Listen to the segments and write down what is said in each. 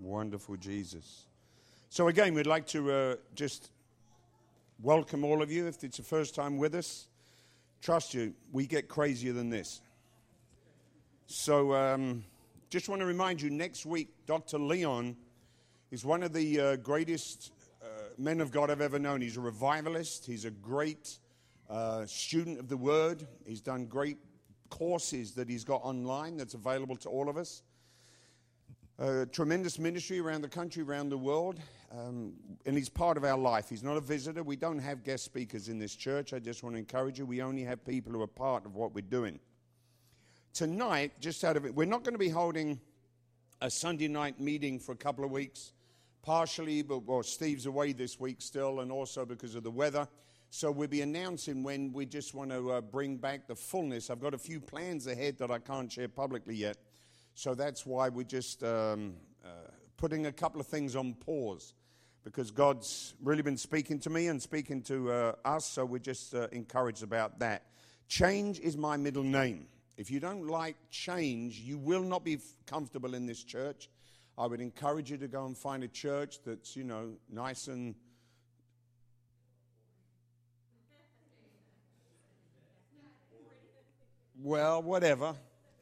Wonderful Jesus. So again, we'd like to just welcome all of you. If it's your first time with us, trust you, we get crazier than this. So just want to remind you, next week, Dr. Leon is one of the greatest men of God I've ever known. He's a revivalist. He's a great student of the Word. He's done great courses that he's got online that's available to all of us. Tremendous ministry around the country, around the world, and he's part of our life. He's not a visitor. We don't have guest speakers in this church. I just want to encourage you. We only have people who are part of what we're doing. Tonight, just out of it, we're not going to be holding a Sunday night meeting for a couple of weeks, partially, but Steve's away this week still, and also because of the weather. So we'll be announcing when we just want to bring back the fullness. I've got a few plans ahead that I can't share publicly yet. So that's why we're just putting a couple of things on pause, because God's really been speaking to me and speaking to us, so we're just encouraged about that. Change is my middle name. If you don't like change, you will not be comfortable in this church. I would encourage you to go and find a church that's, nice and... Well, whatever.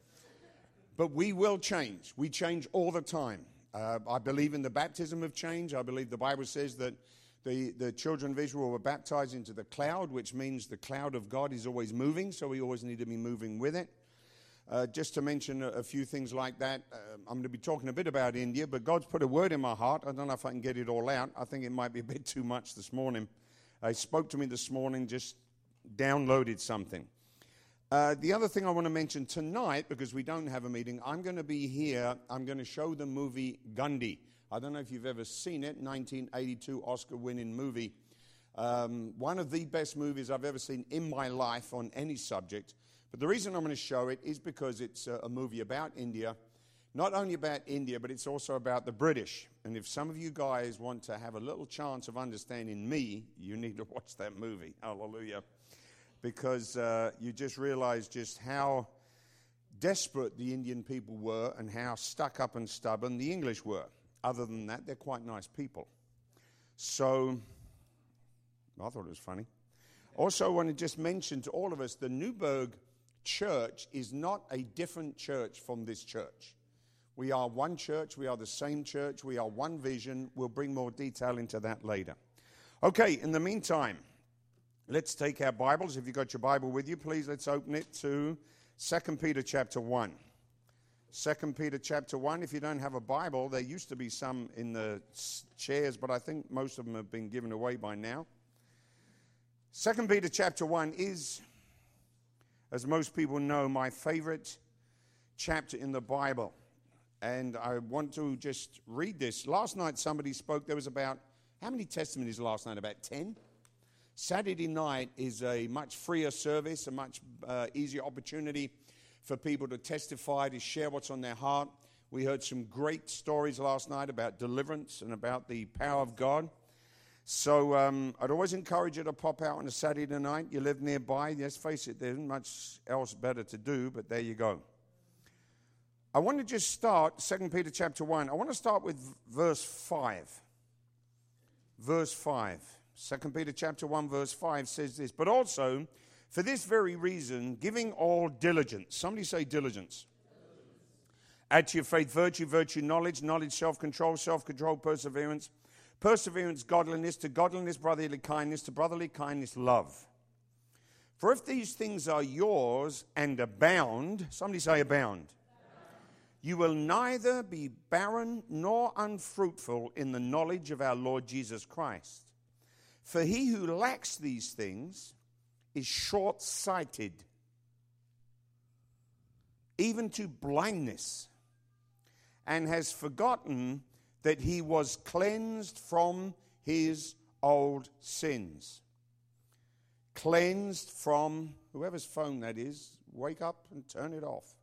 But we will change. We change all the time. I believe in the baptism of change. I believe the Bible says that the children of Israel were baptized into the cloud, which means the cloud of God is always moving, so we always need to be moving with it. Just to mention a few things like that, I'm going to be talking a bit about India, but God's put a word in my heart. I don't know if I can get it all out. I think it might be a bit too much this morning. He spoke to me this morning, just downloaded something. The other thing I want to mention tonight, because we don't have a meeting, I'm going to be here. I'm going to show the movie Gandhi. I don't know if you've ever seen it, 1982 Oscar-winning movie. One of the best movies I've ever seen in my life on any subject. But the reason I'm going to show it is because it's a movie about India. Not only about India, but it's also about the British. And if some of you guys want to have a little chance of understanding me, you need to watch that movie. Hallelujah. Because you just realize just how desperate the Indian people were and how stuck up and stubborn the English were. Other than that, they're quite nice people. So, I thought it was funny. Also, I want to just mention to all of us, the Newburgh Church is not a different church from this church. We are one church. We are the same church. We are one vision. We'll bring more detail into that later. Okay, in the meantime, let's take our Bibles. If you've got your Bible with you, please let's open it to 2 Peter chapter 1. 2 Peter chapter 1. If you don't have a Bible, there used to be some in the chairs, but I think most of them have been given away by now. 2 Peter chapter 1 is, as most people know, my favorite chapter in the Bible. And I want to just read this. Last night somebody spoke. There was about, how many testimonies last night? About 10? Saturday night is a much freer service, a much easier opportunity for people to testify, to share what's on their heart. We heard some great stories last night about deliverance and about the power of God. So I'd always encourage you to pop out on a Saturday night. You live nearby. Let's face it, there isn't much else better to do, but there you go. I want to just start 2 Peter chapter 1. I want to start with verse 5. Verse 5. 2 Peter chapter 1 verse 5 says this, but also for this very reason, giving all diligence. Somebody say diligence. Add to your faith virtue, virtue knowledge, knowledge self-control, self-control perseverance, perseverance godliness, to godliness brotherly kindness, to brotherly kindness love. For if these things are yours and abound, somebody say abound. You will neither be barren nor unfruitful in the knowledge of our Lord Jesus Christ. For he who lacks these things is short-sighted, even to blindness, and has forgotten that he was cleansed from his old sins. Cleansed from, whoever's phone that is, wake up and turn it off.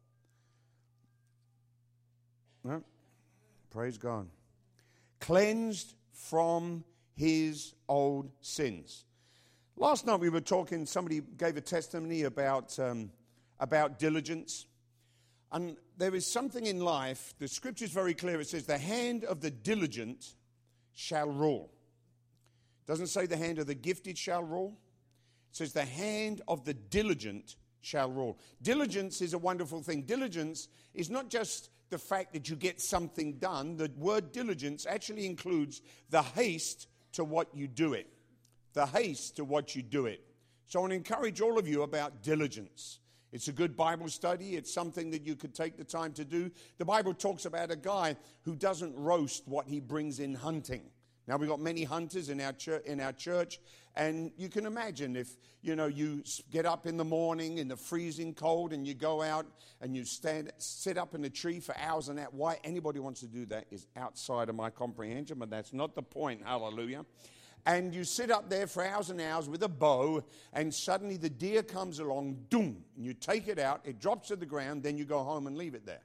No? Praise God. Cleansed from his old sins. Last night we were talking, somebody gave a testimony about diligence. And there is something in life, the scripture is very clear. It says, the hand of the diligent shall rule. It doesn't say the hand of the gifted shall rule. It says the hand of the diligent shall rule. Diligence is a wonderful thing. Diligence is not just the fact that you get something done. The word diligence actually includes the haste to what you do it. The haste to what you do it. So I want to encourage all of you about diligence. It's a good Bible study. It's something that you could take the time to do. The Bible talks about a guy who doesn't roast what he brings in hunting. Now, we've got many hunters in our church, and you can imagine if, you get up in the morning in the freezing cold and you go out and you sit up in a tree for hours and that. Why anybody wants to do that is outside of my comprehension, but that's not the point. Hallelujah. And you sit up there for hours and hours with a bow, and suddenly the deer comes along, doom, and you take it out, it drops to the ground, then you go home and leave it there.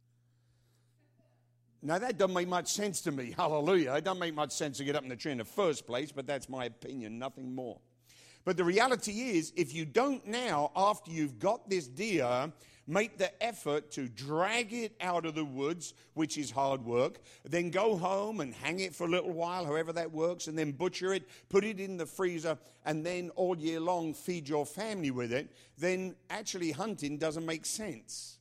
Now, that doesn't make much sense to me. Hallelujah. It doesn't make much sense to get up in the tree in the first place, but that's my opinion, nothing more. But the reality is, if you don't now, after you've got this deer, make the effort to drag it out of the woods, which is hard work, then go home and hang it for a little while, however that works, and then butcher it, put it in the freezer, and then all year long feed your family with it, then actually hunting doesn't make sense.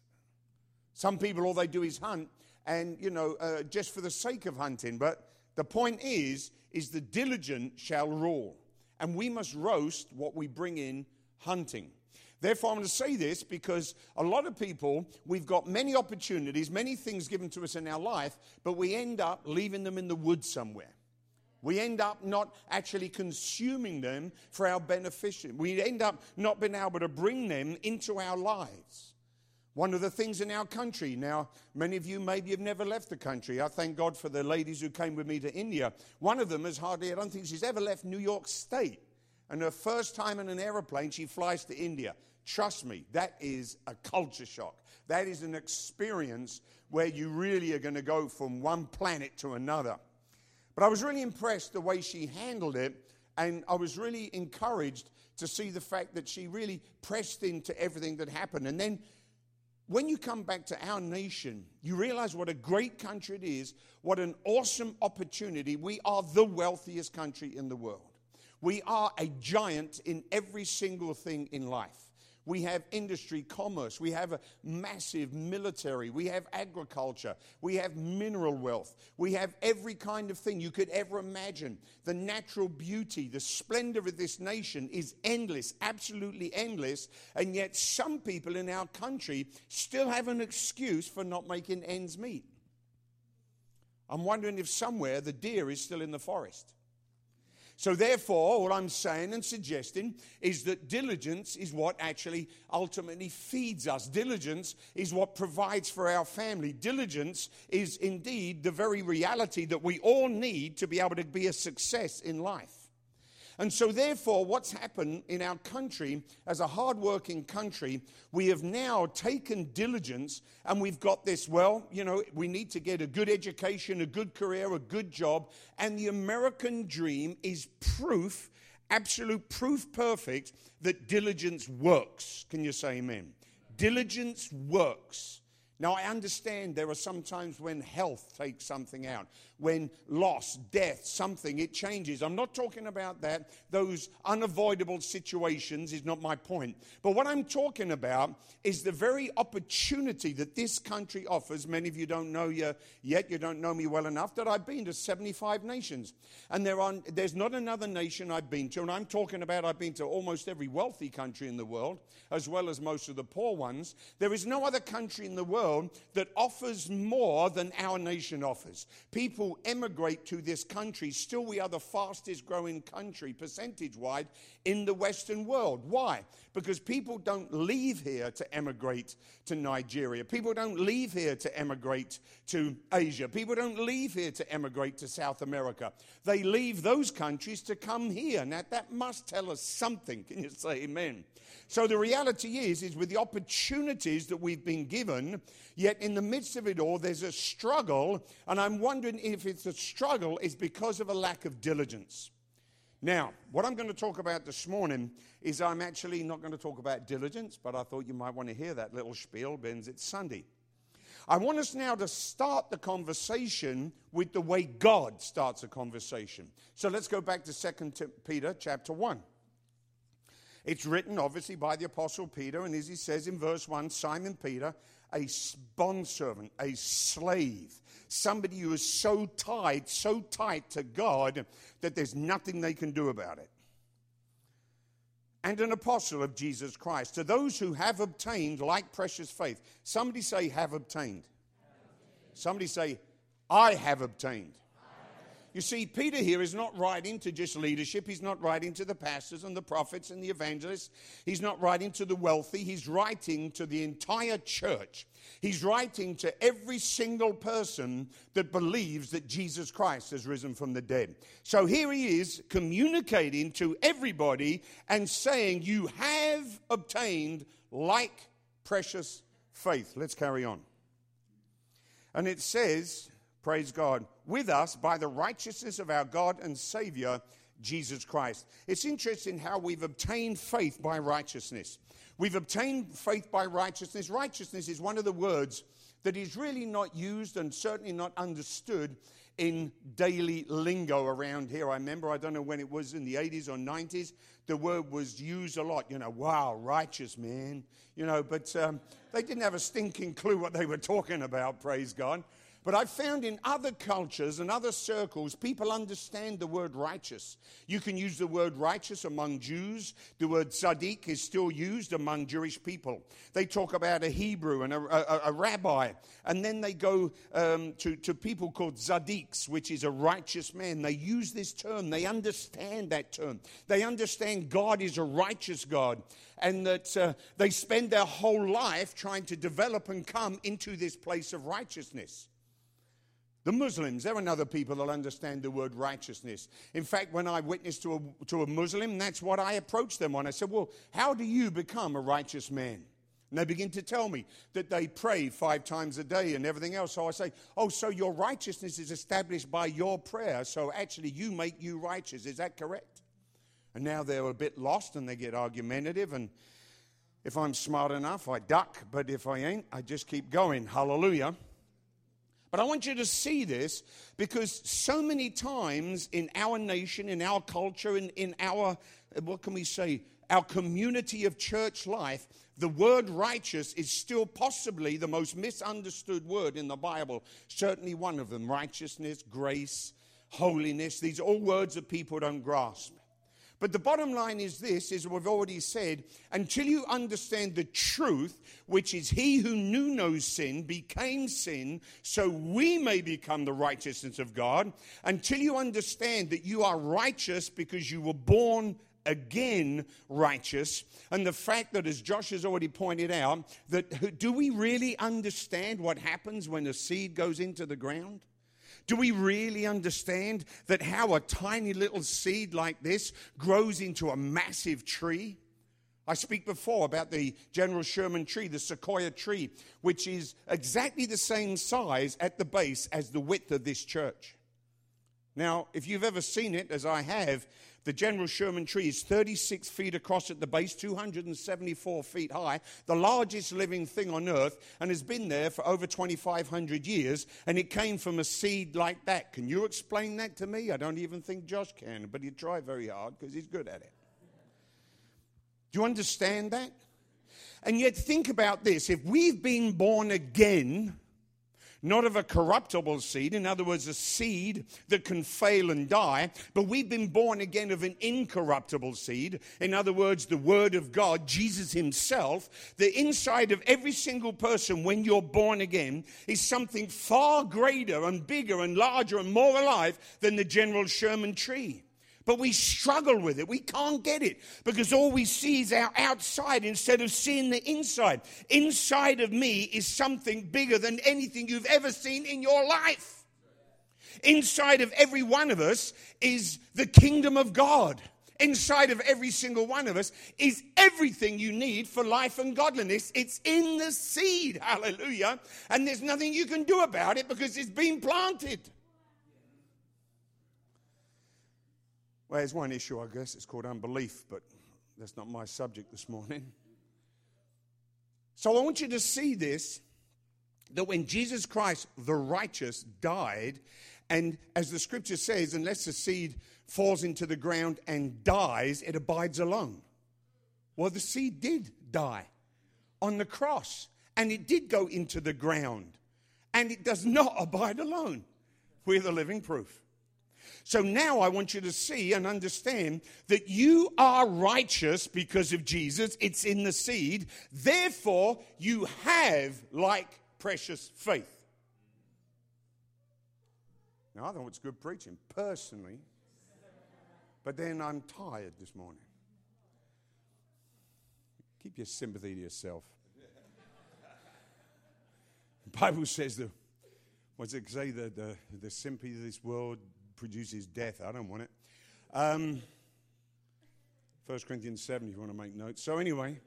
Some people, all they do is hunt, and, just for the sake of hunting. But the point is the diligent shall rule. And we must roast what we bring in hunting. Therefore, I'm going to say this because a lot of people, we've got many opportunities, many things given to us in our life, but we end up leaving them in the woods somewhere. We end up not actually consuming them for our benefit. We end up not being able to bring them into our lives. One of the things in our country, now, many of you maybe have never left the country. I thank God for the ladies who came with me to India. One of them is I don't think she's ever left New York State. And her first time in an airplane, she flies to India. Trust me, that is a culture shock. That is an experience where you really are going to go from one planet to another. But I was really impressed the way she handled it, and I was really encouraged to see the fact that she really pressed into everything that happened. And then when you come back to our nation, you realize what a great country it is, what an awesome opportunity. We are the wealthiest country in the world. We are a giant in every single thing in life. We have industry, commerce. We have a massive military. We have agriculture. We have mineral wealth. We have every kind of thing you could ever imagine. The natural beauty, the splendor of this nation is endless, absolutely endless. And yet some people in our country still have an excuse for not making ends meet. I'm wondering if somewhere the deer is still in the forest. So therefore, what I'm saying and suggesting is that diligence is what actually ultimately feeds us. Diligence is what provides for our family. Diligence is indeed the very reality that we all need to be able to be a success in life. And so therefore, what's happened in our country, as a hardworking country, we have now taken diligence and we've got this, we need to get a good education, a good career, a good job. And the American dream is proof, absolute proof perfect, that diligence works. Can you say amen? Diligence works. Now, I understand there are some times when health takes something out, when loss, death, something, it changes. I'm not talking about that. Those unavoidable situations is not my point. But what I'm talking about is the very opportunity that this country offers. Many of you don't know yet, you don't know me well enough, that I've been to 75 nations. And there's not another nation I've been to, and I'm talking about I've been to almost every wealthy country in the world, as well as most of the poor ones. There is no other country in the world that offers more than our nation offers. People emigrate to this country. Still, we are the fastest growing country, percentage-wise, in the Western world. Why? Because people don't leave here to emigrate to Nigeria. People don't leave here to emigrate to Asia. People don't leave here to emigrate to South America. They leave those countries to come here. Now, that must tell us something. Can you say amen? So the reality is with the opportunities that we've been given, yet in the midst of it all, there's a struggle. And I'm wondering if it's a struggle is because of a lack of diligence. Now, what I'm going to talk about this morning is I'm actually not going to talk about diligence, but I thought you might want to hear that little spiel, because it's Sunday. I want us now to start the conversation with the way God starts a conversation. So let's go back to 2 Peter chapter 1. It's written, obviously, by the Apostle Peter, and as he says in verse 1, Simon Peter, a bondservant, a slave, somebody who is so tied to God that there's nothing they can do about it. And an apostle of Jesus Christ, to those who have obtained like precious faith. Somebody say, have obtained. Somebody say, I have obtained. You see, Peter here is not writing to just leadership. He's not writing to the pastors and the prophets and the evangelists. He's not writing to the wealthy. He's writing to the entire church. He's writing to every single person that believes that Jesus Christ has risen from the dead. So here he is communicating to everybody and saying, you have obtained like precious faith. Let's carry on. And it says, praise God, with us by the righteousness of our God and Savior, Jesus Christ. It's interesting how we've obtained faith by righteousness. We've obtained faith by righteousness. Righteousness is one of the words that is really not used and certainly not understood in daily lingo around here. I remember, I don't know when it was, in the 80s or 90s, the word was used a lot. Wow, righteous, man. But they didn't have a stinking clue what they were talking about, praise God. But I've found in other cultures and other circles, people understand the word righteous. You can use the word righteous among Jews. The word tzaddik is still used among Jewish people. They talk about a Hebrew and a rabbi. And then they go to people called tzaddiks, which is a righteous man. They use this term. They understand that term. They understand God is a righteous God. And that they spend their whole life trying to develop and come into this place of righteousness. The Muslims, they're another people that understand the word righteousness. In fact, when I witnessed to a Muslim, that's what I approached them on. I said, well, how do you become a righteous man? And they begin to tell me that they pray 5 times a day and everything else. So I say, oh, so your righteousness is established by your prayer. So actually you make you righteous. Is that correct? And now they're a bit lost and they get argumentative. And if I'm smart enough, I duck. But if I ain't, I just keep going. Hallelujah. But I want you to see this because so many times in our nation, in our culture, in our, our community of church life, the word righteous is still possibly the most misunderstood word in the Bible. Certainly one of them, righteousness, grace, holiness. These are all words that people don't grasp. But the bottom line is this, as we've already said, until you understand the truth, which is he who knew no sin became sin, so we may become the righteousness of God, until you understand that you are righteous because you were born again righteous, and the fact that, as Josh has already pointed out, that do we really understand what happens when a seed goes into the ground? Do we really understand that how a tiny little seed like this grows into a massive tree? I speak before about the General Sherman tree, the sequoia tree, which is exactly the same size at the base as the width of this church. Now, if you've ever seen it, as I have, the General Sherman tree is 36 feet across at the base, 274 feet high, the largest living thing on earth, and has been there for over 2,500 years, and it came from a seed like that. Can you explain that to me? I don't even think Josh can, but he'd try very hard because he's good at it. Do you understand that? And yet think about this. If we've been born again, not of a corruptible seed, in other words, a seed that can fail and die, but we've been born again of an incorruptible seed, in other words, the Word of God, Jesus himself. The inside of every single person when you're born again is something far greater and bigger and larger and more alive than the General Sherman tree. But we struggle with it. We can't get it because all we see is our outside instead of seeing the inside. Inside of me is something bigger than anything you've ever seen in your life. Inside of every one of us is the kingdom of God. Inside of every single one of us is everything you need for life and godliness. It's in the seed. Hallelujah. And there's nothing you can do about it because it's been planted. Well, there's one issue, I guess. It's called unbelief, but that's not my subject this morning. So I want you to see this that when Jesus Christ, the righteous, died, and as the scripture says, unless the seed falls into the ground and dies, it abides alone. Well, the seed did die on the cross, and it did go into the ground, and it does not abide alone. We're the living proof. So now I want you to see and understand that you are righteous because of Jesus. It's in the seed. Therefore, you have like precious faith. Now, I thought it's good preaching, personally. But then I'm tired this morning. Keep your sympathy to yourself. The Bible says that, what's it say? The sympathy of this world produces death. I don't want it. 1 Corinthians 7, if you want to make notes. So anyway,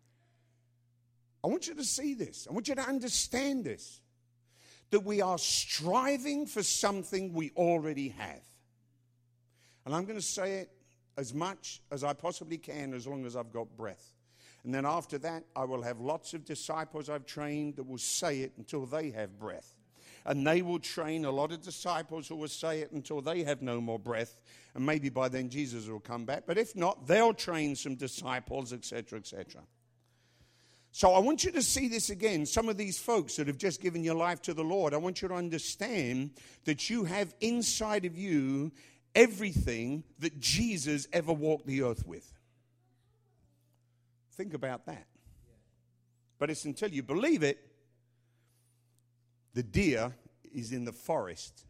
I want you to see this. I want you to understand this. That we are striving for something we already have. And I'm going to say it as much as I possibly can as long as I've got breath. And then after that, I will have lots of disciples I've trained that will say it until they have breath. And they will train a lot of disciples who will say it until they have no more breath. And maybe by then Jesus will come back. But if not, they'll train some disciples, etc., etc. So I want you to see this again. Some of these folks that have just given your life to the Lord, I want you to understand that you have inside of you everything that Jesus ever walked the earth with. Think about that. But it's until you believe it, the deer is in the forest.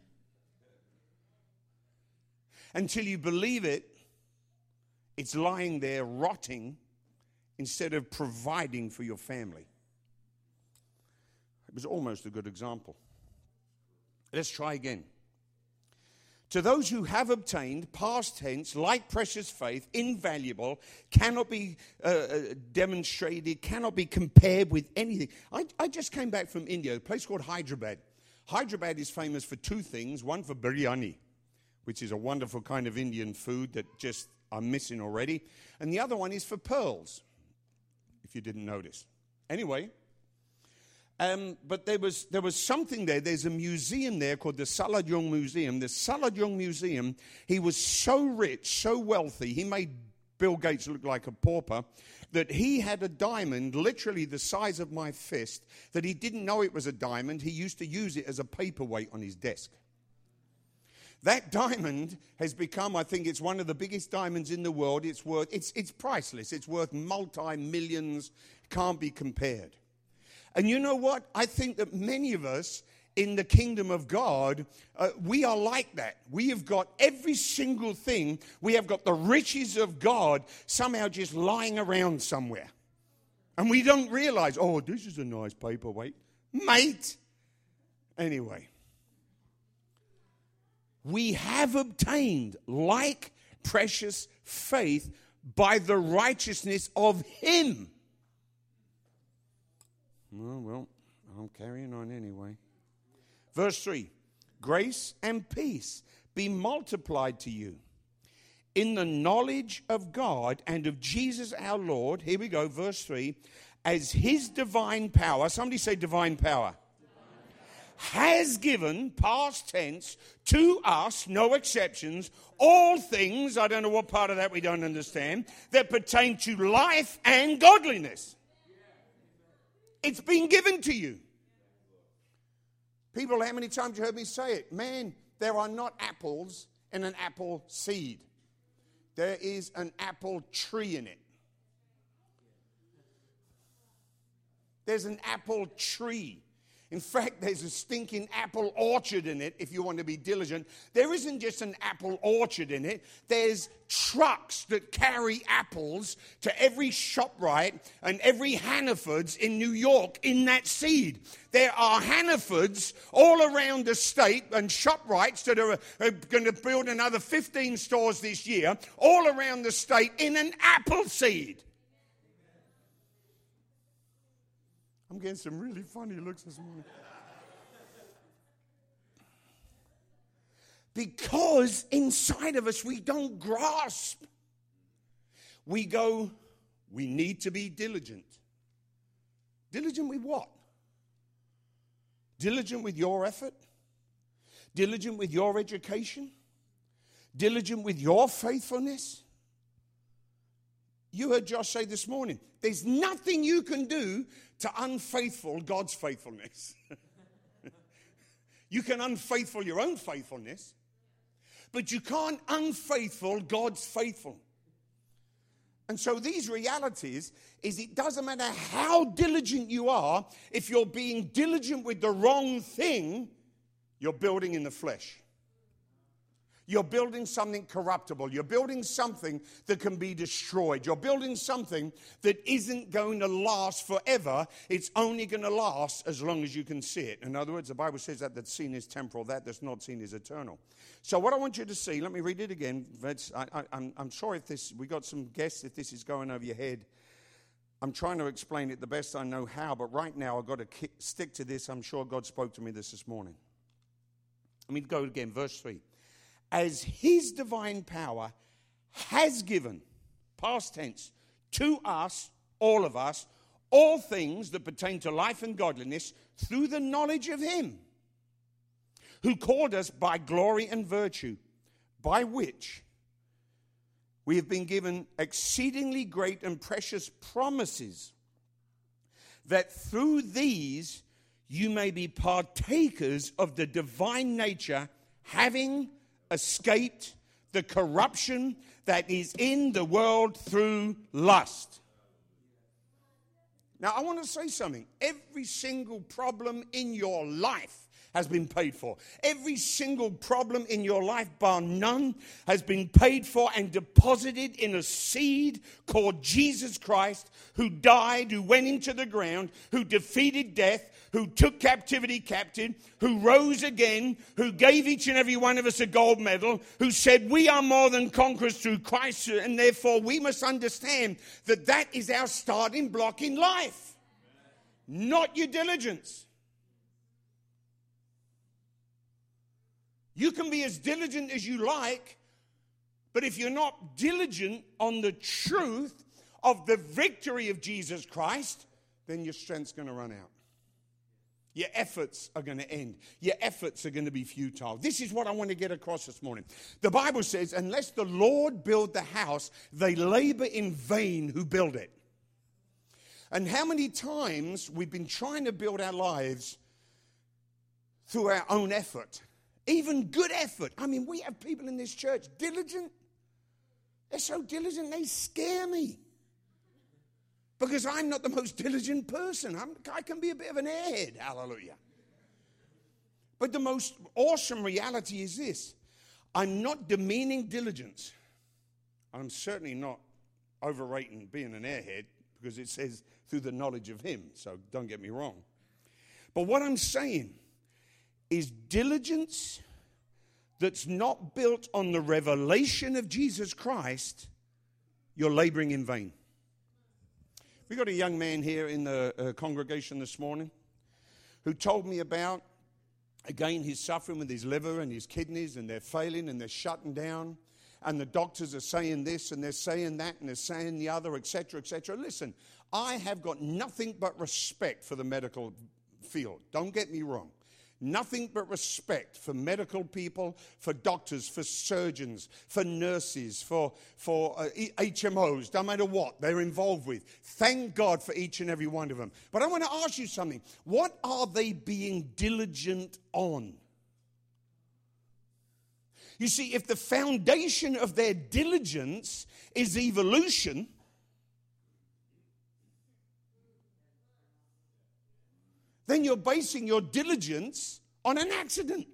Until you believe it, it's lying there rotting instead of providing for your family. It was almost a good example. Let's try again. To those who have obtained, past tense, like precious faith, invaluable, cannot be demonstrated, cannot be compared with anything. I just came back from India, a place called Hyderabad. Hyderabad is famous for two things. One for biryani, which is a wonderful kind of Indian food that just I'm missing already. And the other one is for pearls, if you didn't notice. Anyway, but there was something there. There's a museum there called the Saladjung Museum. The Saladjung Museum, he was so rich, so wealthy, he made Bill Gates look like a pauper, that he had a diamond literally the size of my fist, that he didn't know it was a diamond. He used to use it as a paperweight on his desk. That diamond has become, I think it's one of the biggest diamonds in the world. It's priceless. It's worth multi-millions, can't be compared. And you know what? I think that many of us in the kingdom of God, we are like that. We have got every single thing. We have got the riches of God somehow just lying around somewhere. And we don't realize, oh, this is a nice paperweight. Mate. Anyway. We have obtained like precious faith by the righteousness of Him. Well, I'm carrying on anyway. Verse 3, grace and peace be multiplied to you in the knowledge of God and of Jesus our Lord. Here we go, verse 3, as His divine power, somebody say divine power, has given, past tense, to us, no exceptions, all things, I don't know what part of that we don't understand, that pertain to life and godliness. It's been given to you. People, how many times you heard me say it? Man, there are not apples in an apple seed. There is an apple tree in it. There's an apple tree. In fact, there's a stinking apple orchard in it, if you want to be diligent. There isn't just an apple orchard in it. There's trucks that carry apples to every ShopRite and every Hannaford's in New York in that seed. There are Hannaford's all around the state and ShopRites that are going to build another 15 stores this year, all around the state in an apple seed. I'm getting some really funny looks this morning. Because inside of us we don't grasp. We go, we need to be diligent. Diligent with what? Diligent with your effort? Diligent with your education? Diligent with your faithfulness? You heard Josh say this morning, there's nothing you can do to unfaithful God's faithfulness. You can unfaithful your own faithfulness, but you can't unfaithful God's faithful. And so these realities is it doesn't matter how diligent you are, if you're being diligent with the wrong thing, you're building in the flesh. You're building something corruptible. You're building something that can be destroyed. You're building something that isn't going to last forever. It's only going to last as long as you can see it. In other words, the Bible says that that's seen is temporal, that's not seen is eternal. So what I want you to see, let me read it again. I'm sure if we got some guests, if this is going over your head. I'm trying to explain it the best I know how, but right now I've got to stick to this. I'm sure God spoke to me this morning. Let me go again, verse 3. As his divine power has given, past tense, to us, all of us, all things that pertain to life and godliness through the knowledge of him who called us by glory and virtue, by which we have been given exceedingly great and precious promises, that through these you may be partakers of the divine nature, having escaped the corruption that is in the world through lust. Now, I want to say something. Every single problem in your life has been paid for. Every single problem in your life, bar none, has been paid for and deposited in a seed called Jesus Christ, who died, who went into the ground, who defeated death, who took captivity captive, who rose again, who gave each and every one of us a gold medal, who said we are more than conquerors through Christ, and therefore we must understand that that is our starting block in life, not your diligence. You can be as diligent as you like, but if you're not diligent on the truth of the victory of Jesus Christ, then your strength's going to run out. Your efforts are going to end. Your efforts are going to be futile. This is what I want to get across this morning. The Bible says, unless the Lord build the house, they labor in vain who build it. And how many times we've been trying to build our lives through our own effort. Even good effort. I mean, we have people in this church, diligent. They're so diligent, they scare me. Because I'm not the most diligent person. I can be a bit of an airhead, hallelujah. But the most awesome reality is this. I'm not demeaning diligence. I'm certainly not overrating being an airhead, because it says through the knowledge of him. So don't get me wrong. But what I'm saying is diligence that's not built on the revelation of Jesus Christ, you're laboring in vain. We got a young man here in the congregation this morning who told me about, again, he's suffering with his liver and his kidneys, and they're failing and they're shutting down, and the doctors are saying this and they're saying that and they're saying the other, etc., etc. Listen, I have got nothing but respect for the medical field. Don't get me wrong. Nothing but respect for medical people, for doctors, for surgeons, for nurses, for HMOs, don't matter what they're involved with. Thank God for each and every one of them. But I want to ask you something. What are they being diligent on? You see, if the foundation of their diligence is evolution, then you're basing your diligence on an accident.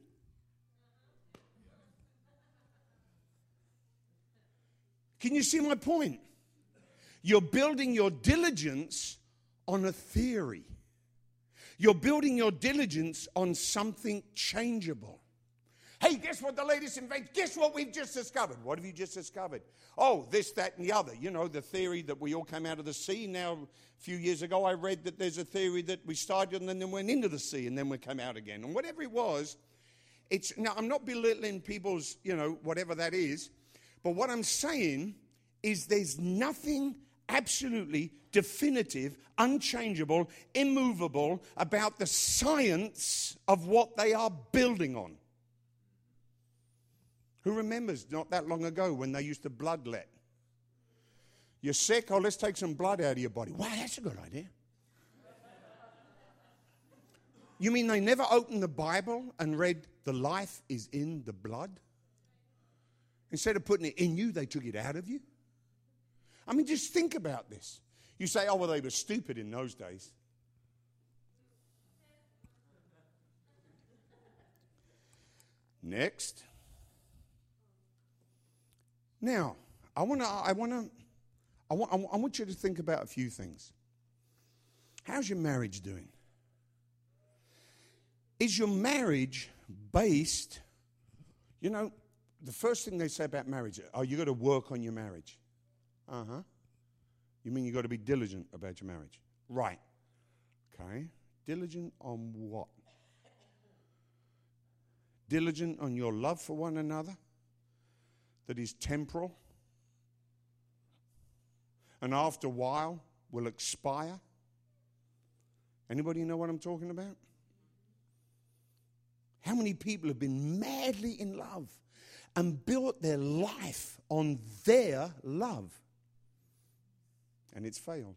Can you see my point? You're building your diligence on a theory. You're building your diligence on something changeable. Hey, guess what the latest invention? Guess what we've just discovered? What have you just discovered? Oh, this, that, and the other. You know, the theory that we all came out of the sea. Now, a few years ago, I read that there's a theory that we started and then went into the sea and then we came out again. And whatever it was, now, I'm not belittling people's, whatever that is. But what I'm saying is there's nothing absolutely definitive, unchangeable, immovable about the science of what they are building on. Who remembers not that long ago when they used to bloodlet? You're sick? Oh, let's take some blood out of your body. Wow, that's a good idea. You mean they never opened the Bible and read the life is in the blood? Instead of putting it in you, they took it out of you? I mean, just think about this. You say, oh, well, they were stupid in those days. Next. Now, I want you to think about a few things. How's your marriage doing? Is your marriage based, the first thing they say about marriage, you got to work on your marriage. Uh-huh. You mean you got to be diligent about your marriage? Right. Okay. Diligent on what? Diligent on your love for one another that is temporal and after a while will expire? Anybody know what I'm talking about? How many people have been madly in love and built their life on their love? And it's failed.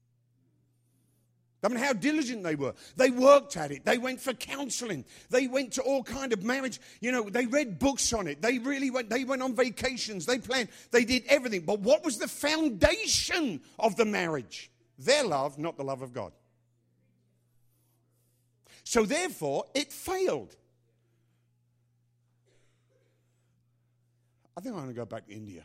I mean, how diligent they were. They worked at it. They went for counseling. They went to all kind of marriage. They read books on it. They went on vacations. They planned. They did everything. But what was the foundation of the marriage? Their love, not the love of God. So therefore, it failed. I think I'm going to go back to India.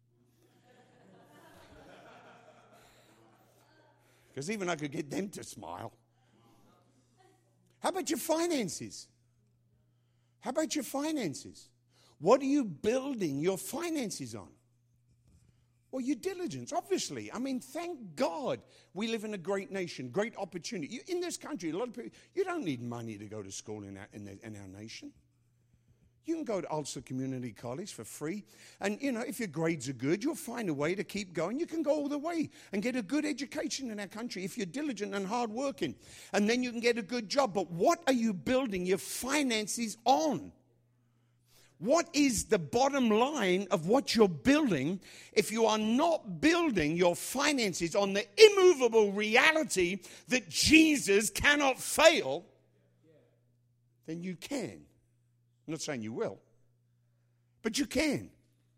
Because even I could get them to smile. How about your finances? How about your finances? What are you building your finances on? Well, your diligence, obviously. I mean, thank God we live in a great nation, great opportunity. In this country, a lot of people, you don't need money to go to school in our nation. You can go to Ulster Community College for free. And, if your grades are good, you'll find a way to keep going. You can go all the way and get a good education in our country if you're diligent and hardworking. And then you can get a good job. But what are you building your finances on? What is the bottom line of what you're building if you are not building your finances on the immovable reality that Jesus cannot fail? Then you can. I'm not saying you will, but you can.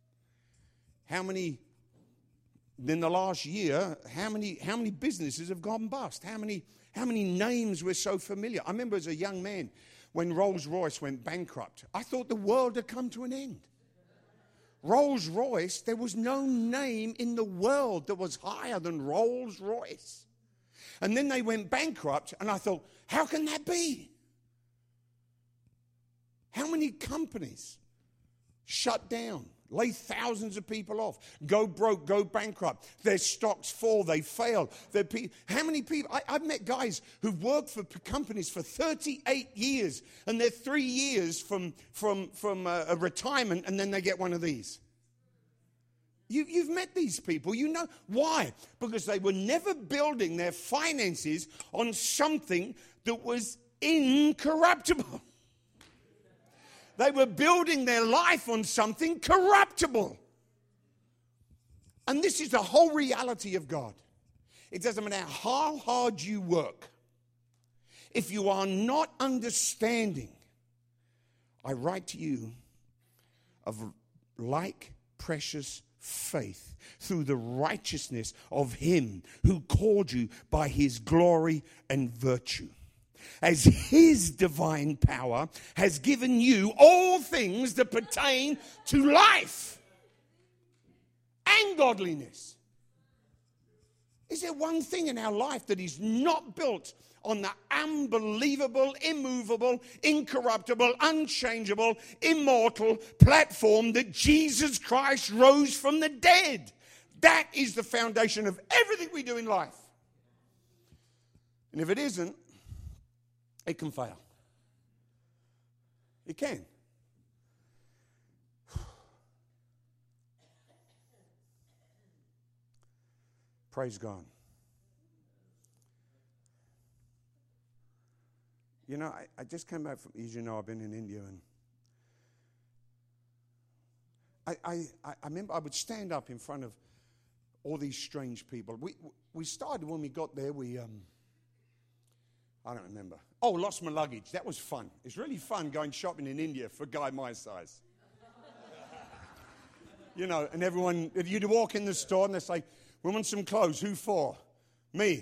In the last year, how many businesses have gone bust? How many names were so familiar? I remember as a young man when Rolls-Royce went bankrupt, I thought the world had come to an end. Rolls-Royce, there was no name in the world that was higher than Rolls-Royce. And then they went bankrupt, and I thought, how can that be? How many companies shut down, lay thousands of people off, go broke, go bankrupt, their stocks fall, they fail. How many people? I've met guys who've worked for companies for 38 years, and they're 3 years from a retirement, and then they get one of these. You've met these people. You know why? Because they were never building their finances on something that was incorruptible. They were building their life on something corruptible. And this is the whole reality of God. It doesn't matter how hard you work. If you are not understanding, I write to you of like precious faith through the righteousness of him who called you by his glory and virtue. As his divine power has given you all things that pertain to life and godliness. Is there one thing in our life that is not built on the unbelievable, immovable, incorruptible, unchangeable, immortal platform that Jesus Christ rose from the dead? That is the foundation of everything we do in life. And if it isn't, it can fail. It can. Praise God. You know, I just came back from, as you know, I've been in India, and I remember I would stand up in front of all these strange people. We started when we got there, I don't remember. Oh, lost my luggage. That was fun. It's really fun going shopping in India for a guy my size. You know, and everyone, if you'd walk in the store and they say, we want some clothes, who for? Me.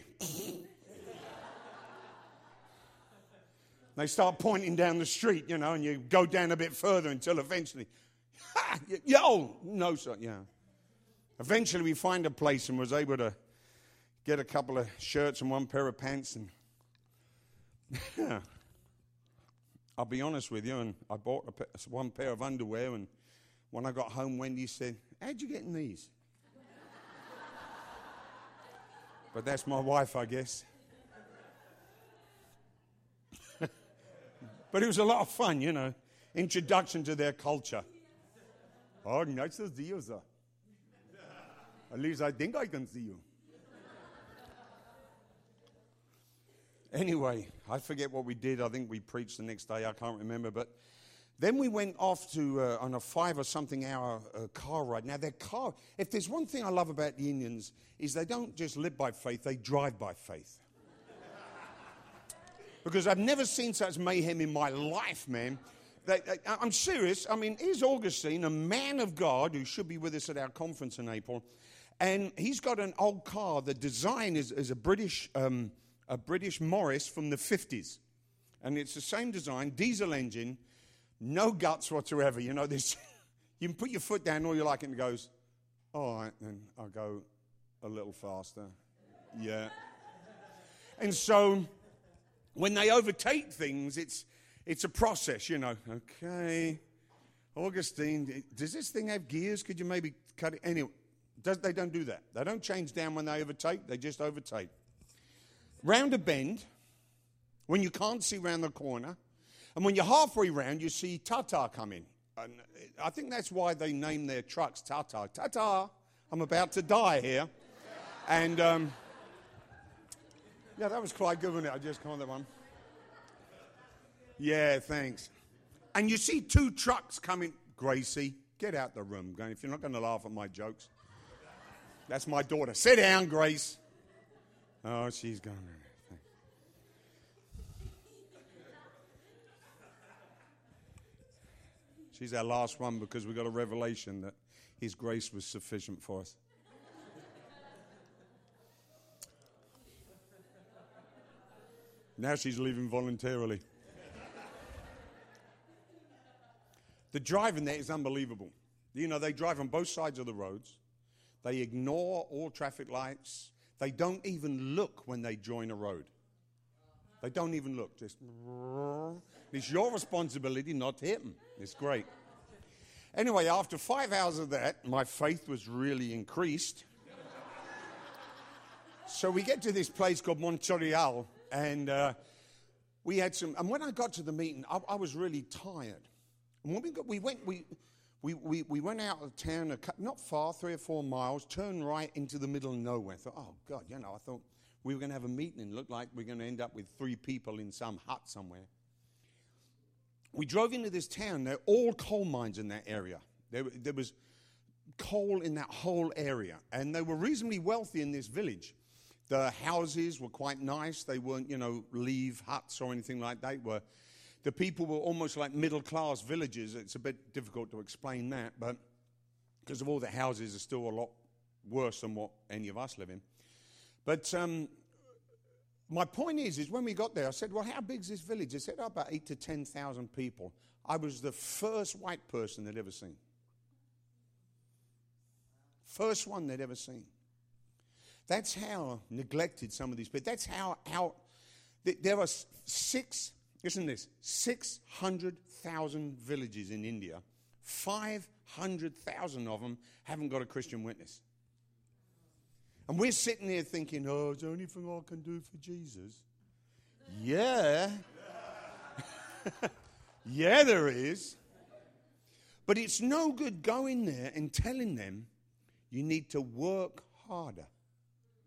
They start pointing down the street, you know, and you go down a bit further until eventually, yo, no, sir, yeah. Eventually we find a place and was able to get a couple of shirts and one pair of pants. And yeah. I'll be honest with you, and I bought one pair of underwear, and when I got home, Wendy said, how'd you get in these? But that's my wife, I guess. But it was a lot of fun, you know. Introduction to their culture. Oh, nice to see you, sir. At least I think I can see you. Anyway, I forget what we did. I think we preached the next day. I can't remember. But then we went off to on a 5 or something hour car ride. Now, their car, if there's one thing I love about the Indians, is they don't just live by faith, they drive by faith. Because I've never seen such mayhem in my life, man. I'm serious. I mean, here's Augustine, a man of God who should be with us at our conference in April. And he's got an old car. The design is a British Morris from the 50s. And it's the same design, diesel engine, no guts whatsoever. You know, this. You can put your foot down all you like and it goes, all right, then I'll go a little faster. Yeah. And so when they overtake things, it's a process, you know. Okay, Augustine, does this thing have gears? Could you maybe cut it? Anyway, they don't do that. They don't change down when they overtake. They just overtake. Round a bend, when you can't see round the corner, and when you're halfway round, you see Tata come in. And I think that's why they name their trucks Tata. Tata, I'm about to die here. And yeah, that was quite good, wasn't it? I just called that one. Yeah, thanks. And you see 2 trucks coming. Gracie, get out the room. If you're not going to laugh at my jokes. That's my daughter. Sit down, Grace. Oh, she's gone. She's our last one because we got a revelation that His grace was sufficient for us. Now she's leaving voluntarily. The driving there is unbelievable. You know, they drive on both sides of the roads. They ignore all traffic lights. They don't even look when they join a road. They don't even look. Just, it's your responsibility not to hit them. It's great. Anyway, after 5 hours of that, my faith was really increased. So we get to this place called Montreal, and we had some. And when I got to the meeting, I was really tired. And when we went out of town, not far, 3 or 4 miles, turned right into the middle of nowhere. I thought, oh God, you know, I thought we were going to have a meeting, and it looked like we were going to end up with 3 people in some hut somewhere. We drove into this town. There are all coal mines in that area. There was coal in that whole area, and they were reasonably wealthy in this village. The houses were quite nice. They weren't, you know, leave huts or anything like that. The people were almost like middle-class villages. It's a bit difficult to explain that, but because of all the houses are still a lot worse than what any of us live in. But my point is when we got there, I said, well, how big is this village? They said, about 8,000 to 10,000 people. I was the first white person they'd ever seen. First one they'd ever seen. That's how neglected some of these people. That's how there are 600,000 villages in India. 500,000 of them haven't got a Christian witness. And we're sitting there thinking, oh, is there anything I can do for Jesus? Yeah. Yeah, there is. But it's no good going there and telling them you need to work harder.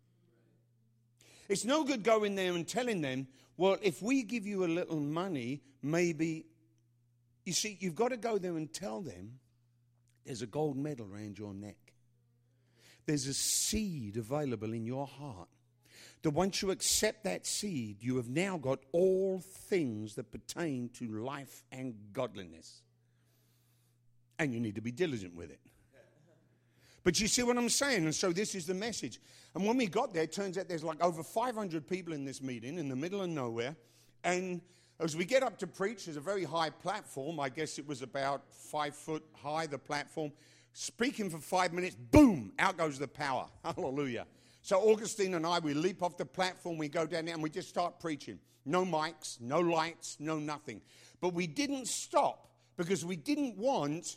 It's no good going there and telling them, well, if we give you a little money, maybe. You see, you've got to go there and tell them there's a gold medal around your neck. There's a seed available in your heart. That once you accept that seed, you have now got all things that pertain to life and godliness. And you need to be diligent with it. But you see what I'm saying? And so this is the message. And when we got there, it turns out there's like over 500 people in this meeting in the middle of nowhere. And as we get up to preach, there's a very high platform. I guess it was about 5 foot high, the platform. Speaking for 5 minutes, boom, out goes the power. Hallelujah. So Augustine and I, we leap off the platform, we go down there, and we just start preaching. No mics, no lights, no nothing. But we didn't stop because we didn't want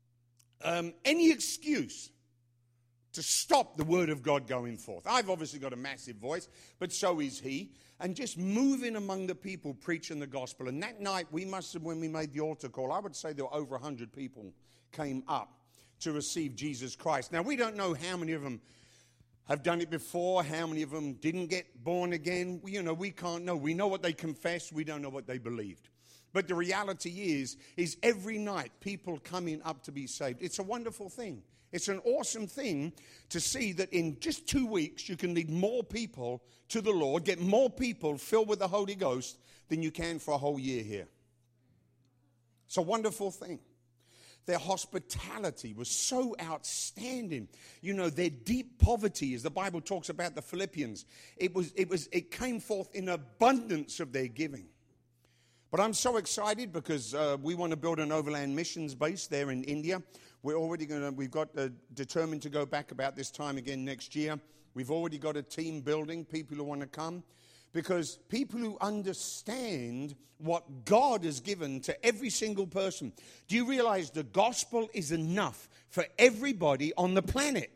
any excuse to stop the word of God going forth. I've obviously got a massive voice, but so is he. And just moving among the people, preaching the gospel. And that night, we must have, when we made the altar call, I would say there were over 100 people came up to receive Jesus Christ. Now, we don't know how many of them have done it before, how many of them didn't get born again. We can't know. We know what they confessed. We don't know what they believed. But the reality is every night people coming up to be saved. It's a wonderful thing. It's an awesome thing to see that in just 2 weeks you can lead more people to the Lord, get more people filled with the Holy Ghost than you can for a whole year here. It's a wonderful thing. Their hospitality was so outstanding. Their deep poverty, as the Bible talks about the Philippians, it came forth in abundance of their giving. But I'm so excited because we want to build an overland missions base there in India. We've got determined to go back about this time again next year. We've already got a team building, people who want to come. Because people who understand what God has given to every single person. Do you realize the gospel is enough for everybody on the planet?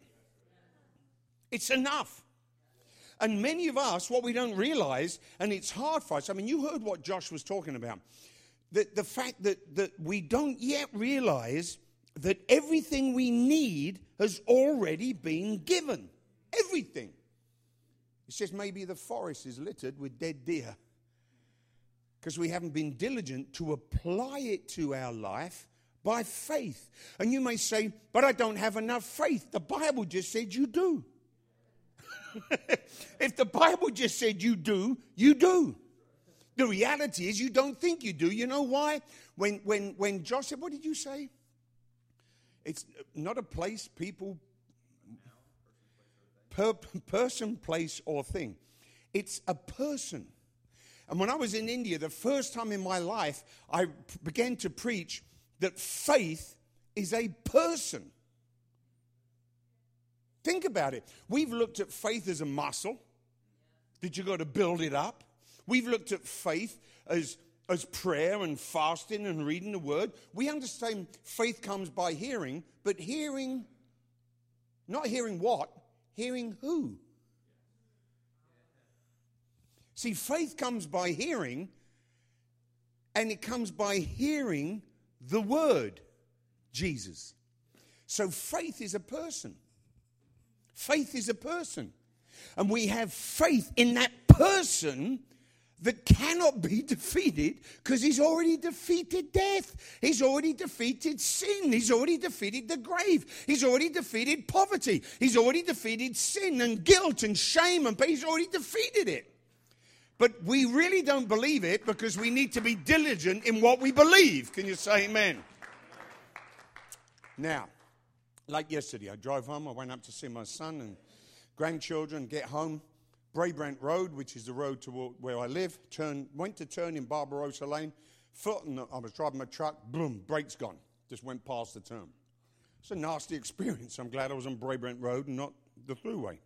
It's enough. And many of us, what we don't realize, and it's hard for us, you heard what Josh was talking about. The fact that we don't yet realize that everything we need has already been given. Everything. It says maybe the forest is littered with dead deer because we haven't been diligent to apply it to our life by faith. And you may say, but I don't have enough faith. The Bible just said you do. If the Bible just said you do, you do. The reality is you don't think you do. You know why? When Josh said, what did you say? It's not a place, people, person, place, or thing. It's a person. And when I was in India, the first time in my life, I began to preach that faith is a person. Think about it. We've looked at faith as a muscle that you've got to build it up. We've looked at faith as prayer and fasting and reading the word. We understand faith comes by hearing, but hearing, not hearing what? Hearing who? See, faith comes by hearing, and it comes by hearing the word, Jesus. So faith is a person. Faith is a person. And we have faith in that person that cannot be defeated because he's already defeated death. He's already defeated sin. He's already defeated the grave. He's already defeated poverty. He's already defeated sin and guilt and shame. He's already defeated it. But we really don't believe it because we need to be diligent in what we believe. Can you say amen? Now, like yesterday, I drove home. I went up to see my son and grandchildren, get home. Braebrant Road, which is the road to where I live, went to turn in Barbarossa Lane. I was driving my truck, boom, brakes gone. Just went past the turn. It's a nasty experience. I'm glad I was on Braebrant Road and not the throughway.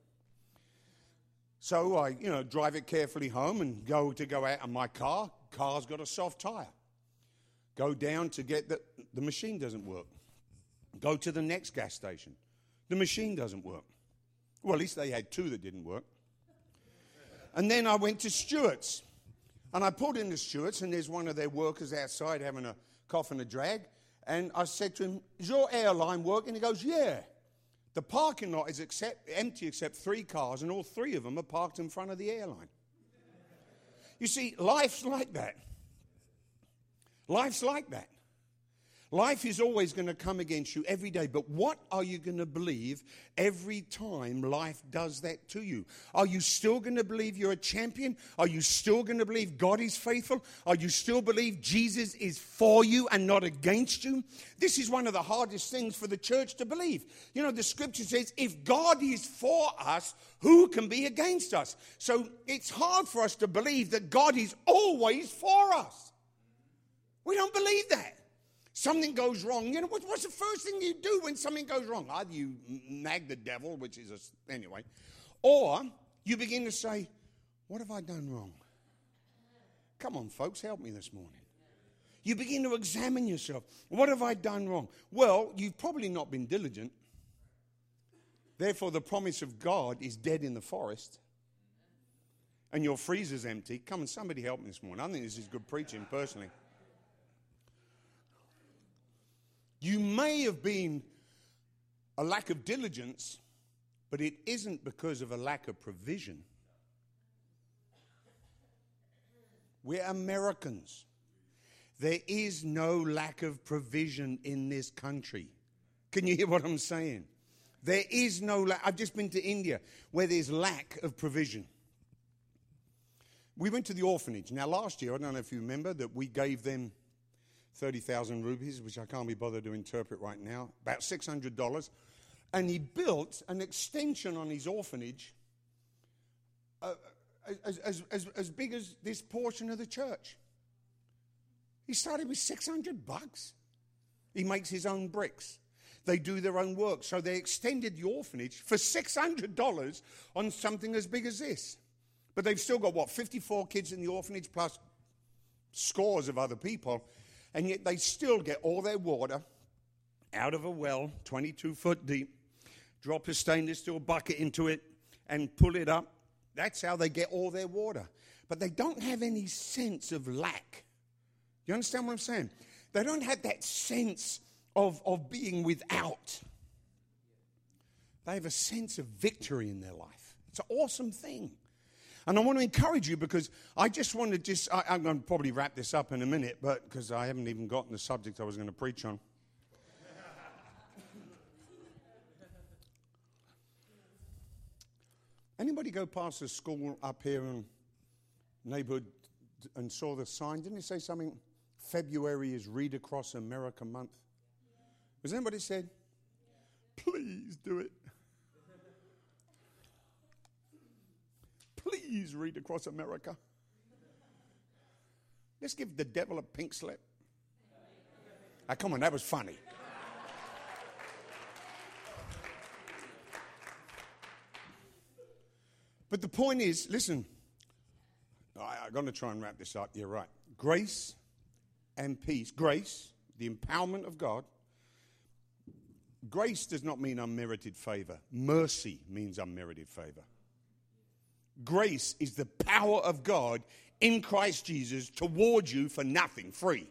So I, drive it carefully home and go out of my car. Car's got a soft tire. Go down to get the machine doesn't work. Go to the next gas station. The machine doesn't work. Well, at least they had two that didn't work. And then I went to Stewart's. And I pulled into Stewart's, and there's one of their workers outside having a cough and a drag. And I said to him, is your airline working? He goes, yeah. The parking lot is empty except 3 cars, and all 3 of them are parked in front of the airline. You see, life's like that. Life's like that. Life is always going to come against you every day. But what are you going to believe every time life does that to you? Are you still going to believe you're a champion? Are you still going to believe God is faithful? Are you still believe Jesus is for you and not against you? This is one of the hardest things for the church to believe. You know, the scripture says, if God is for us, who can be against us? So it's hard for us to believe that God is always for us. We don't believe that. Something goes wrong. You know, what's the first thing you do when something goes wrong? Either you nag the devil, which is anyway, or you begin to say, what have I done wrong? Come on, folks, help me this morning. You begin to examine yourself. What have I done wrong? Well, you've probably not been diligent. Therefore, the promise of God is dead in the forest. And your freezer's empty. Come on, somebody help me this morning. I think this is good preaching, personally. You may have been a lack of diligence, but it isn't because of a lack of provision. We're Americans. There is no lack of provision in this country. Can you hear what I'm saying? There is no lack. I've just been to India where there's lack of provision. We went to the orphanage. Now, last year, I don't know if you remember, that we gave them 30,000 rupees, which I can't be bothered to interpret right now, about $600. And he built an extension on his orphanage as big as this portion of the church. He started with $600. He makes his own bricks. They do their own work. So they extended the orphanage for $600 on something as big as this. But they've still got, 54 kids in the orphanage plus scores of other people. And yet they still get all their water out of a well, 22 foot deep, drop a stainless steel bucket into it and pull it up. That's how they get all their water. But they don't have any sense of lack. You understand what I'm saying? They don't have that sense of being without. They have a sense of victory in their life. It's an awesome thing. And I want to encourage you because I just want to I'm going to probably wrap this up in a minute, but because I haven't even gotten the subject I was going to preach on. Anybody go past the school up here in neighborhood and saw the sign? Didn't it say something? February is Read Across America month. Has anybody said, please do it? Please read Across America. Let's give the devil a pink slip. Come on, that was funny. But the point is, listen, I'm going to try and wrap this up. You're right. Grace and peace. Grace, the empowerment of God. Grace does not mean unmerited favor. Mercy means unmerited favor. Grace is the power of God in Christ Jesus towards you for nothing, free.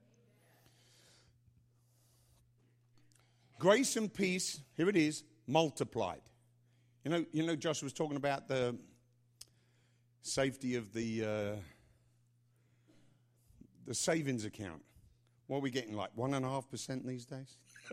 Grace and peace, here it is, multiplied. You know, Josh was talking about the safety of the savings account. What are we getting, like 1.5% these days?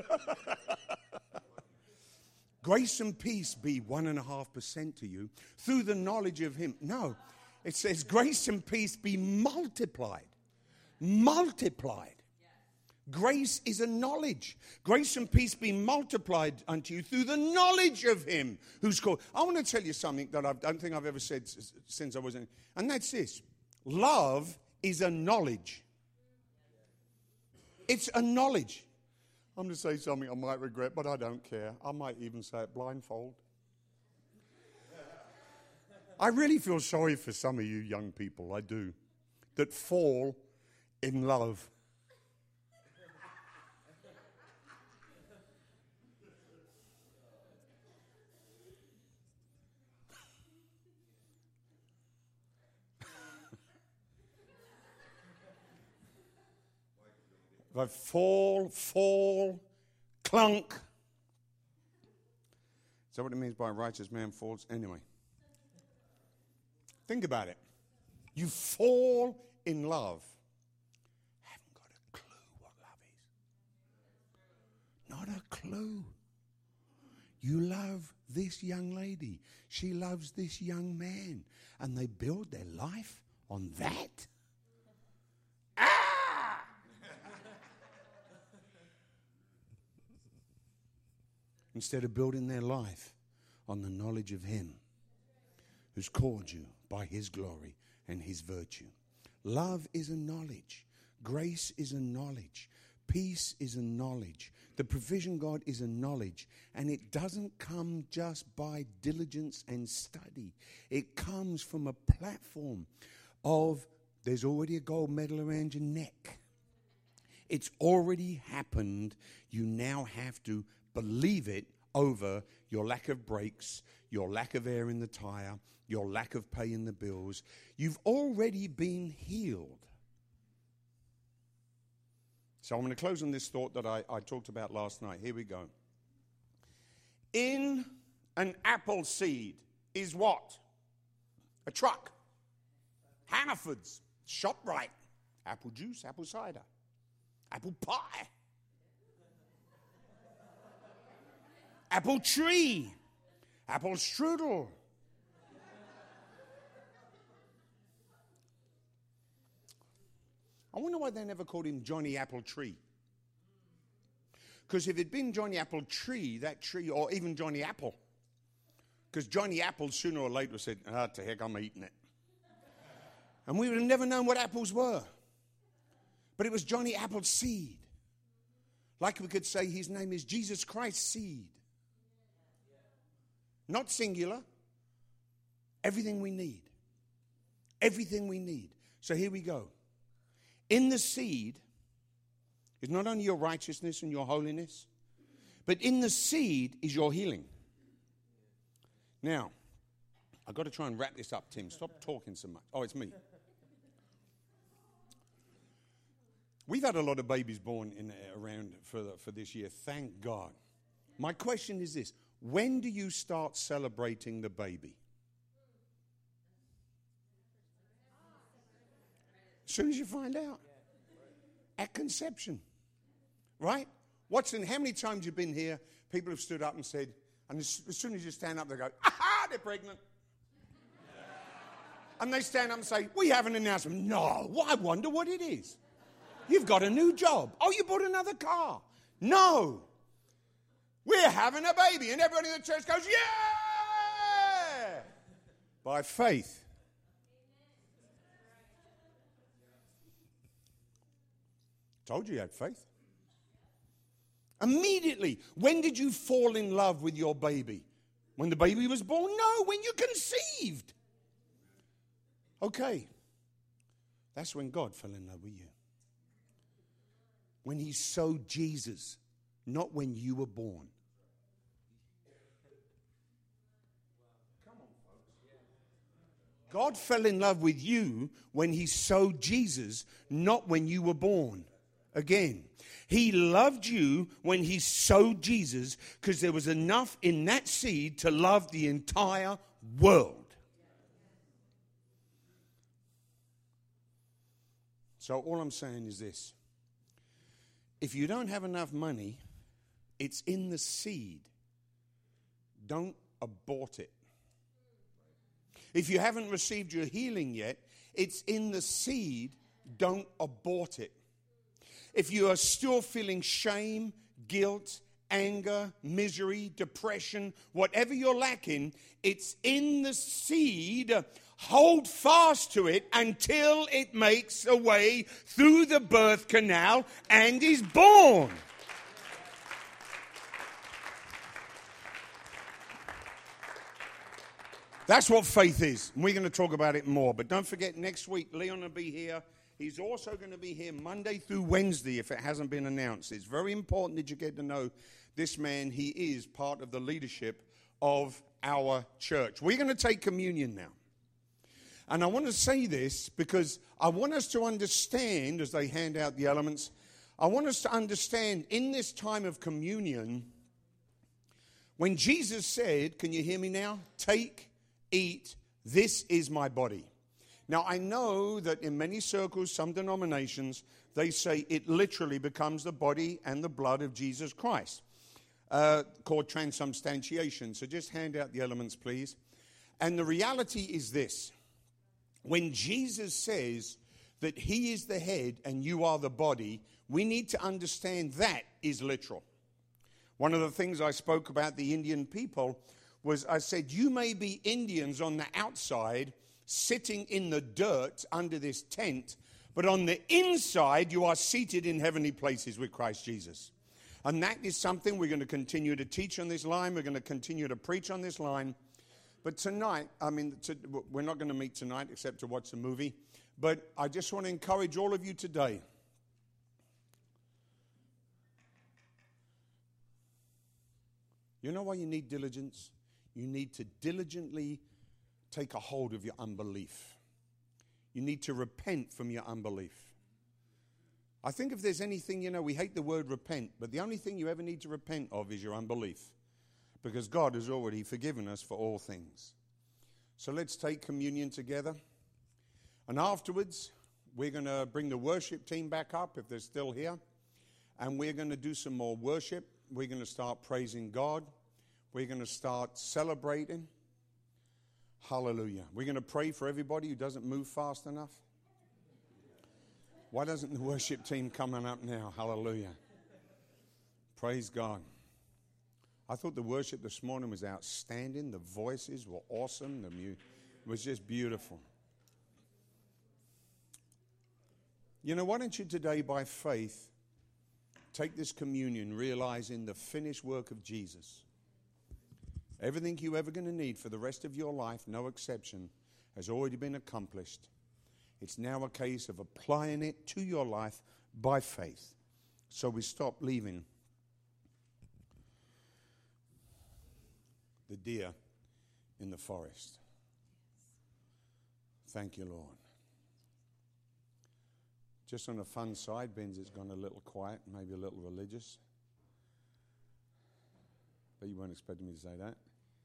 Grace and peace be 1.5% to you through the knowledge of him. No, it says grace and peace be multiplied. Multiplied. Grace is a knowledge. Grace and peace be multiplied unto you through the knowledge of him who's called. I want to tell you something that I don't think I've ever said since I was in. And that's this. Love is a knowledge. It's a knowledge. I'm going to say something I might regret, but I don't care. I might even say it blindfold. I really feel sorry for some of you young people, I do, that fall in love. If I fall, clunk. Is that what it means by righteous man falls? Anyway. Think about it. You fall in love. Haven't got a clue what love is. Not a clue. You love this young lady. She loves this young man. And they build their life on that? Instead of building their life on the knowledge of Him who's called you by His glory and His virtue. Love is a knowledge. Grace is a knowledge. Peace is a knowledge. The provision God is a knowledge. And it doesn't come just by diligence and study. It comes from a platform of there's already a gold medal around your neck. It's already happened. You now have to believe it over your lack of brakes, your lack of air in the tire, your lack of paying the bills. You've already been healed. So I'm going to close on this thought that I talked about last night. Here we go. In an apple seed is what? A truck. Hannaford's, ShopRite, apple juice, apple cider, apple pie. Apple tree, apple strudel. I wonder why they never called him Johnny Apple Tree. Because if it'd been Johnny Apple Tree, that tree, or even Johnny Apple, because Johnny Apple sooner or later said, to heck, I'm eating it. And we would have never known what apples were. But it was Johnny Apple Seed. Like we could say his name is Jesus Christ Seed. Not singular. Everything we need. Everything we need. So here we go. In the seed is not only your righteousness and your holiness, but in the seed is your healing. Now, I've got to try and wrap this up, Tim. Stop talking so much. Oh, it's me. We've had a lot of babies born around for this year. Thank God. My question is this. When do you start celebrating the baby? As soon as you find out. At conception. Right? How many times you've been here, people have stood up and said, and as soon as you stand up, they go, aha, they're pregnant. And they stand up and say, we have an announcement. No, I wonder what it is. You've got a new job. Oh, you bought another car. No. We're having a baby. And everybody in the church goes, yeah! By faith. Told you had faith. Immediately. When did you fall in love with your baby? When the baby was born? No, when you conceived. Okay. That's when God fell in love with you. When He sowed Jesus, not when you were born. Come on, folks. God fell in love with you when He sowed Jesus, not when you were born. Again, He loved you when He sowed Jesus because there was enough in that seed to love the entire world. So all I'm saying is this. If you don't have enough money, it's in the seed. Don't abort it. If you haven't received your healing yet, it's in the seed. Don't abort it. If you are still feeling shame, guilt, anger, misery, depression, whatever you're lacking, it's in the seed. Hold fast to it until it makes a way through the birth canal and is born. That's what faith is. And we're going to talk about it more. But don't forget, next week, Leon will be here. He's also going to be here Monday through Wednesday if it hasn't been announced. It's very important that you get to know this man. He is part of the leadership of our church. We're going to take communion now. And I want to say this because I want us to understand, as they hand out the elements, I want us to understand in this time of communion, When Jesus said, can you hear me now? Take, eat, this is my body. Now, I know that in many circles, some denominations, they say it literally becomes the body and the blood of Jesus Christ, called transubstantiation. So just hand out the elements, please. And the reality is this. When Jesus says that he is the head and you are the body, we need to understand that is literal. One of the things I spoke about the Indian people was I said, you may be Indians on the outside, sitting in the dirt under this tent, but on the inside you are seated in heavenly places with Christ Jesus. And that is something we're going to continue to teach on this line. We're going to continue to preach on this line. But tonight, we're not going to meet tonight except to watch the movie. But I just want to encourage all of you today. You know why you need diligence? You need to diligently take a hold of your unbelief. You need to repent from your unbelief. I think if there's anything, we hate the word repent, but the only thing you ever need to repent of is your unbelief, because God has already forgiven us for all things. So let's take communion together. And afterwards, we're going to bring the worship team back up if they're still here. And we're going to do some more worship. We're going to start praising God. We're going to start celebrating. Hallelujah. We're going to pray for everybody who doesn't move fast enough. Why doesn't the worship team coming up now? Hallelujah. Praise God. I thought the worship this morning was outstanding. The voices were awesome. It was just beautiful. Why don't you today, by faith, take this communion, realizing the finished work of Jesus. Everything you're ever going to need for the rest of your life, no exception, has already been accomplished. It's now a case of applying it to your life by faith. So we stop leaving the deer in the forest. Thank you, Lord. Just on a fun side, Ben's it's gone a little quiet, maybe a little religious. But you weren't expecting me to say that.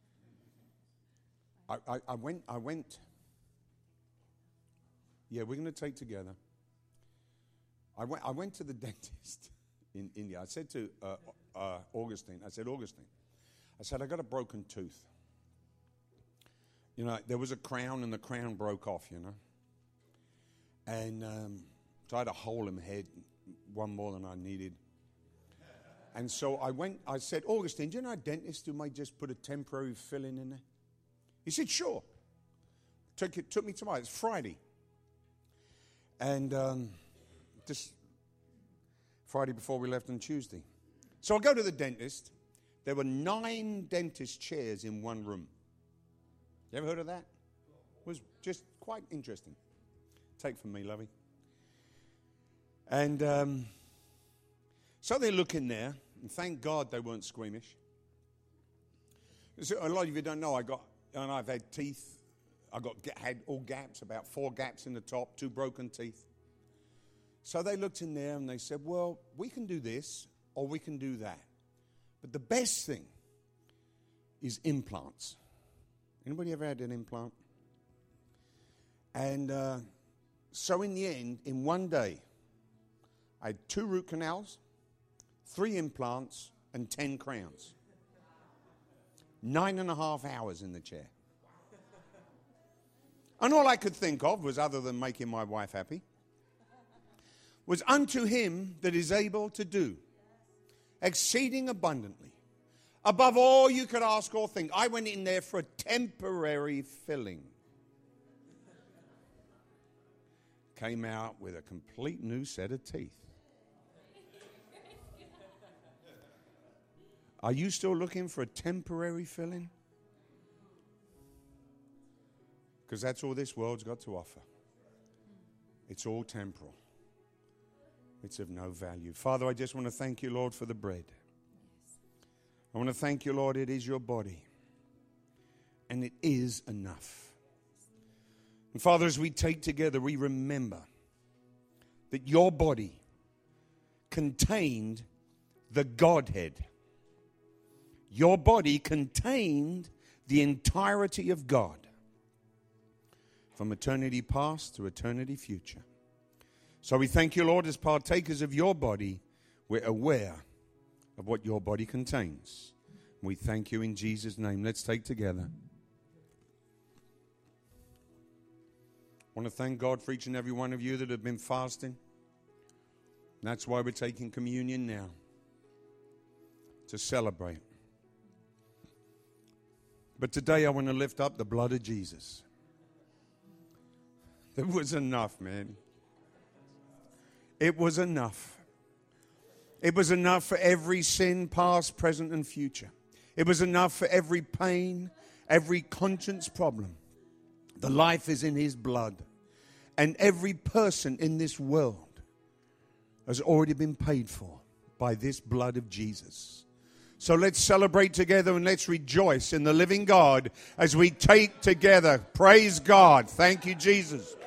I went. Yeah, we're going to take together. I went to the dentist in India. I said to Augustine, I said, I got a broken tooth. There was a crown and the crown broke off, And so I had a hole in my head, one more than I needed. And so I said, Augustine, do you know a dentist who might just put a temporary filling in there? He said, sure. Took me tomorrow. It's Friday. And just Friday before we left on Tuesday. So I go to the dentist. There were 9 dentist chairs in one room. You ever heard of that? It was just quite interesting. Take from me, lovey. And so they look in there, and thank God they weren't squeamish. So a lot of you don't know, I've had teeth. Had all gaps, about 4 gaps in the top, 2 broken teeth. So they looked in there and they said, well, we can do this or we can do that. But the best thing is implants. Anybody ever had an implant? And so in the end, in one day, I had 2 root canals, 3 implants, and 10 crowns. 9.5 hours in the chair. And all I could think of was, other than making my wife happy, was unto him that is able to do exceeding abundantly, above all you could ask or think. I went in there for a temporary filling. Came out with a complete new set of teeth. Are you still looking for a temporary filling? Because that's all this world's got to offer. It's all temporal. It's of no value. Father, I just want to thank you, Lord, for the bread. I want to thank you, Lord, it is your body. And it is enough. And Father, as we take together, we remember that your body contained the Godhead. Your body contained the entirety of God from eternity past to eternity future. So we thank you, Lord, as partakers of your body, we're aware of what your body contains. We thank you in Jesus' name. Let's take together. I want to thank God for each and every one of you that have been fasting. That's why we're taking communion now, to celebrate. But today I want to lift up the blood of Jesus. It was enough, man. It was enough. It was enough for every sin, past, present, and future. It was enough for every pain, every conscience problem. The life is in his blood. And every person in this world has already been paid for by this blood of Jesus. So let's celebrate together and let's rejoice in the living God as we take together. Praise God. Thank you, Jesus.